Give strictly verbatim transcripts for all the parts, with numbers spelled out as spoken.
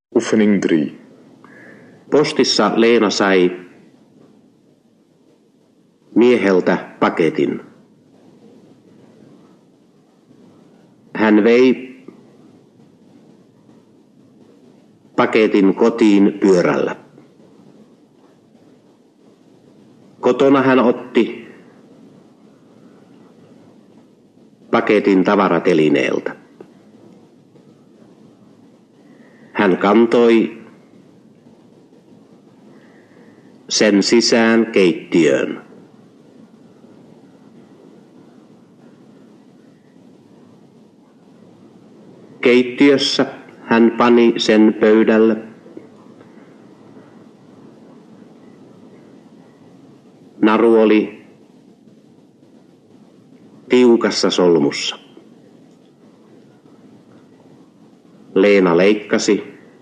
Oefening drie. Postissa Leena sai mieheltä paketin. Hän vei paketin kotiin pyörällä. Kotona hän otti paketin tavaratelineeltä. Hän kantoi sen sisään keittiöön. Keittiössä hän pani sen pöydälle. Naru oli tiukassa solmussa. Leena leikkasi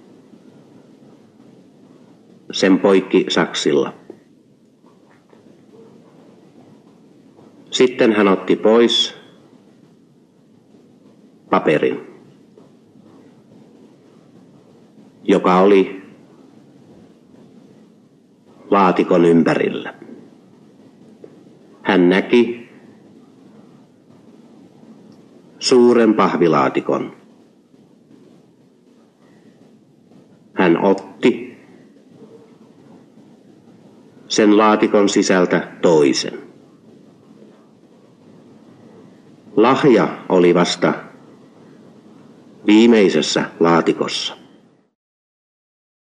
sen poikki saksilla. Sitten hän otti pois paperin, joka oli laatikon ympärillä. Hän näki suuren pahvilaatikon. Hän otti sen laatikon sisältä toisen. Lahja oli vasta viimeisessä laatikossa.